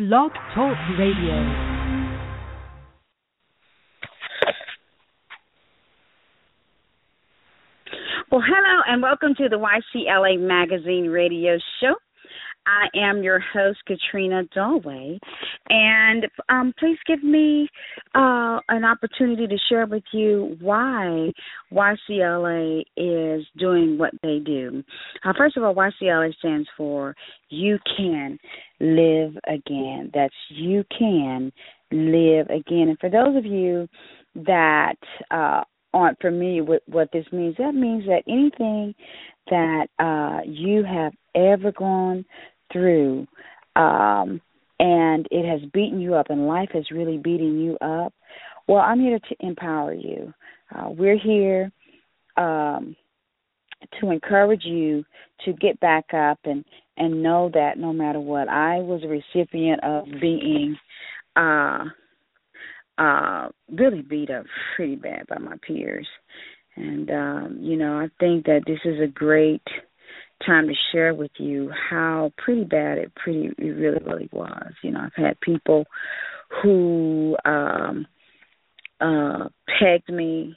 Blog Talk Radio. Well, hello and welcome to the YCLA Magazine radio show. I am your host, Katrina Dalway, and please give me an opportunity to share with you why YCLA is doing what they do. First of all, YCLA stands for You Can Live Again. That's You Can Live Again. And for those of you that aren't familiar with what this means, that means that anything that you have ever gone through and it has beaten you up and life has really beaten you up, well, I'm here to empower you. We're here to encourage you to get back up and know that no matter what. I was a recipient of being really beat up pretty bad by my peers. And, I think that this is a great time to share with you how pretty bad it really was. I've had people who pegged me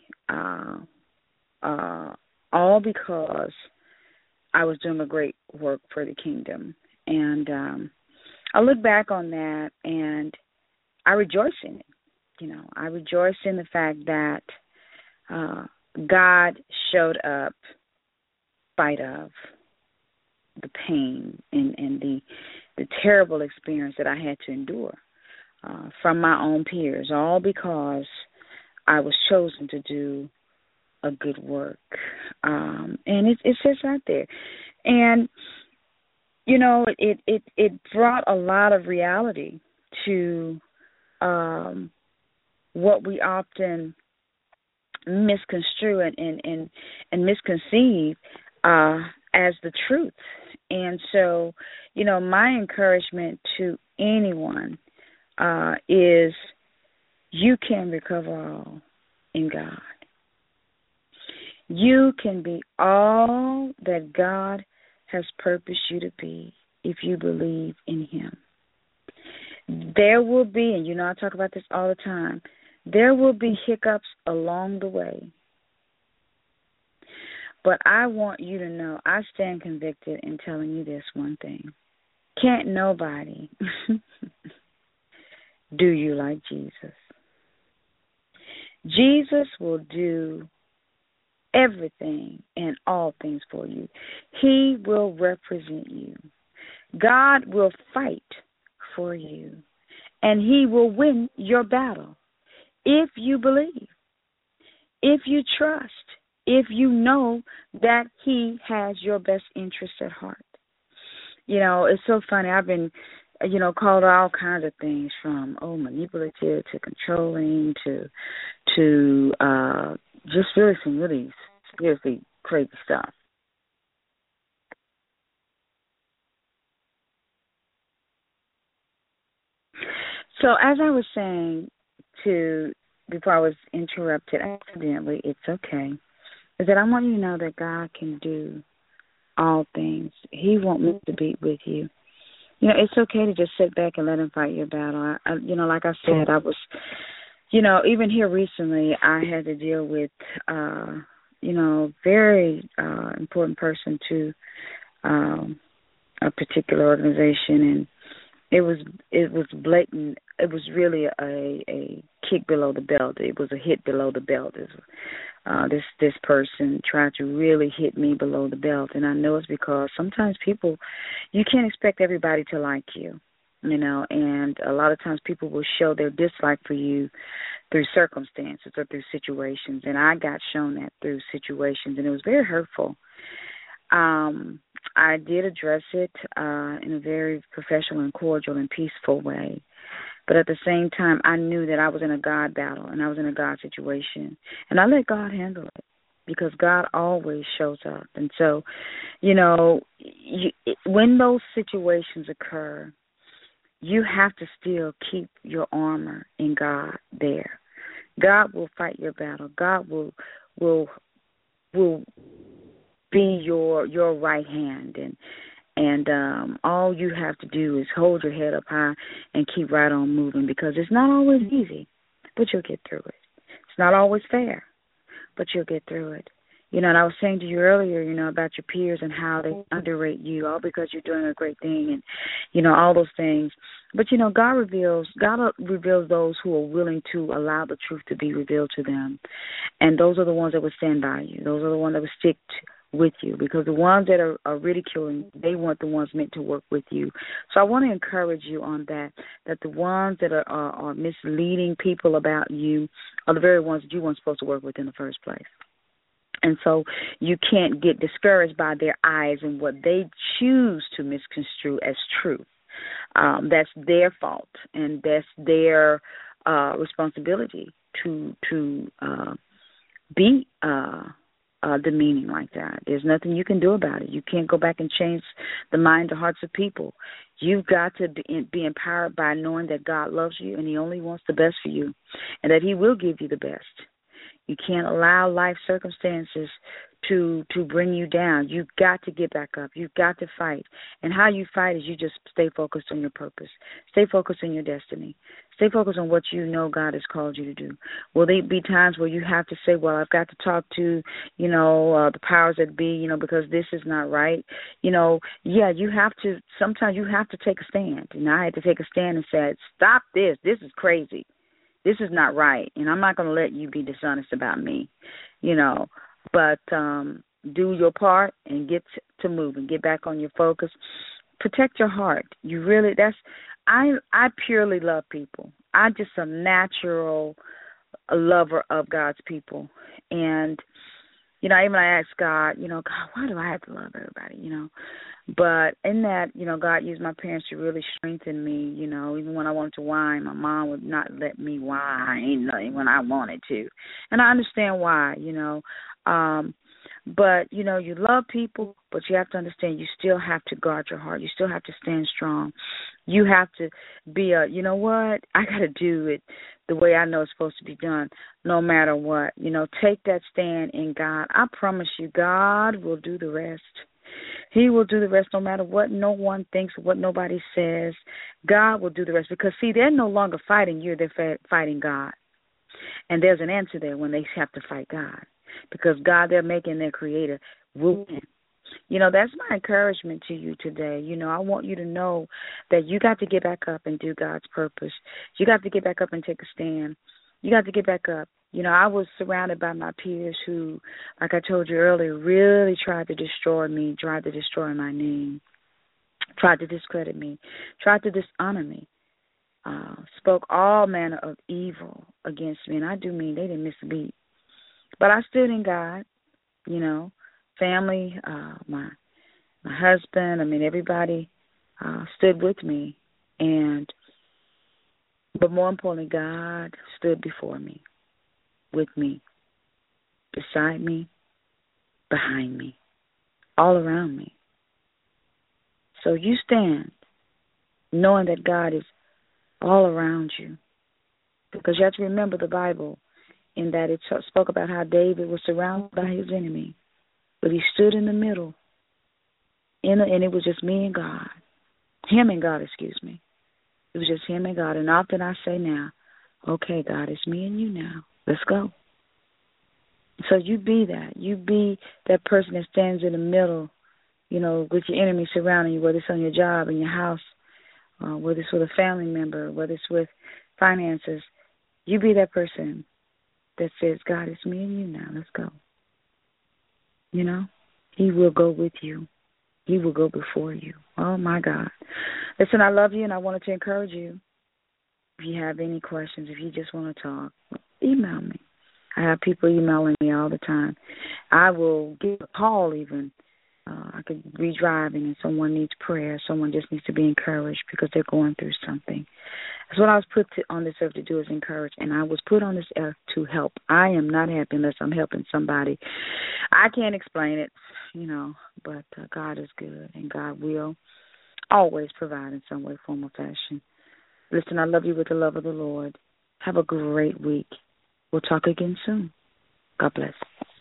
all because I was doing a great work for the kingdom. And I look back on that and I rejoice in it. I rejoice in the fact that God showed up in spite of the pain and the terrible experience that I had to endure from my own peers, all because I was chosen to do a good work. And it's just out there. And, it brought a lot of reality to what we often misconstrue and misconceive as the truth. And so, my encouragement to anyone is you can recover all in God. You can be all that God has purposed you to be if you believe in Him. There will be, and I talk about this all the time, there will be hiccups along the way. But I want you to know I stand convicted in telling you this one thing. Can't nobody do you like Jesus. Jesus will do everything and all things for you. He will represent you. God will fight for you, and He will win your battle if you believe, if you trust, if you know that He has your best interest at heart. It's so funny. I've been, called all kinds of things from, manipulative to controlling to just really some really seriously crazy stuff. So as I was saying before I was interrupted accidentally, it's okay, is that I want you to know that God can do all things. He won't miss a beat with you. It's okay to just sit back and let Him fight your battle. Like I said, I was, even here recently, I had to deal with, very important person to a particular organization, and it was blatant. It was really a kick below the belt. It was a hit below the belt. This person tried to really hit me below the belt, and I know it's because sometimes people, you can't expect everybody to like you, and a lot of times people will show their dislike for you through circumstances or through situations, and I got shown that through situations, and it was very hurtful. I did address it in a very professional and cordial and peaceful way. But at the same time, I knew that I was in a God battle and I was in a God situation. And I let God handle it because God always shows up. And so, when those situations occur, you have to still keep your armor in God there. God will fight your battle. God will be your right hand, And all you have to do is hold your head up high and keep right on moving, because it's not always easy, but you'll get through it. It's not always fair, but you'll get through it. And I was saying to you earlier, about your peers and how they underrate you, all because you're doing a great thing and, all those things. But, God reveals those who are willing to allow the truth to be revealed to them. And those are the ones that will stand by you. Those are the ones that will stick with you, because the ones that are ridiculing, they weren't the ones meant to work with you. So I want to encourage you on that the ones that are misleading people about you are the very ones that you weren't supposed to work with in the first place. And so you can't get discouraged by their eyes and what they choose to misconstrue as truth. That's their fault, and that's their responsibility to be demeaning like that. There's nothing you can do about it. You can't go back and change the minds or hearts of people. You've got to be empowered by knowing that God loves you and He only wants the best for you, and that He will give you the best. You can't allow life circumstances to bring you down. You've got to get back up. You've got to fight. And how you fight is you just stay focused on your purpose. Stay focused on your destiny. Stay focused on what you know God has called you to do. Will there be times where you have to say, well, I've got to talk to, the powers that be, because this is not right. You have to, sometimes you have to take a stand. And I had to take a stand and say, stop this. This is crazy. This is not right, and I'm not going to let you be dishonest about me, But do your part and get to move and get back on your focus. Protect your heart. I purely love people. I'm just a natural lover of God's people. And, even I ask God, God, why do I have to love everybody, But in that, God used my parents to really strengthen me, even when I wanted to whine, my mom would not let me whine when I wanted to. And I understand why, But, you love people, but you have to understand you still have to guard your heart. You still have to stand strong. You have to be I got to do it the way I know it's supposed to be done, no matter what. Take that stand in God. I promise you, God will do the rest. He will do the rest no matter what no one thinks, what nobody says. God will do the rest because, see, they're no longer fighting you. They're fighting God. And there's an answer there when they have to fight God, because God, they're making their creator, will win. That's my encouragement to you today. I want you to know that you got to get back up and do God's purpose. You got to get back up and take a stand. You got to get back up. I was surrounded by my peers who, like I told you earlier, really tried to destroy me, tried to destroy my name, tried to discredit me, tried to dishonor me, spoke all manner of evil against me. And I do mean they didn't miss a beat. But I stood in God, family, my husband, everybody stood with me. But more importantly, God stood before me, with me, beside me, behind me, all around me. So you stand knowing that God is all around you, because you have to remember the Bible in that it spoke about how David was surrounded by his enemy, but he stood in the middle, and it was just me and God. Him and God, excuse me. It was just him and God. And often I say now, okay, God, it's me and you now. Let's go. So you be that. You be that person that stands in the middle, with your enemy surrounding you, whether it's on your job, in your house, whether it's with a family member, whether it's with finances. You be that person that says, God, it's me and you now. Let's go. He will go with you. He will go before you. Oh, my God. Listen, I love you, and I wanted to encourage you. If you have any questions, if you just want to talk, email me. I have people emailing me all the time. I will give a call even. I could be driving and someone needs prayer. Someone just needs to be encouraged because they're going through something. That's what I was put on this earth to do, is encourage. And I was put on this earth to help. I am not happy unless I'm helping somebody. I can't explain it, but God is good, and God will always provide in some way, form, or fashion. Listen, I love you with the love of the Lord. Have a great week. We'll talk again soon. God bless.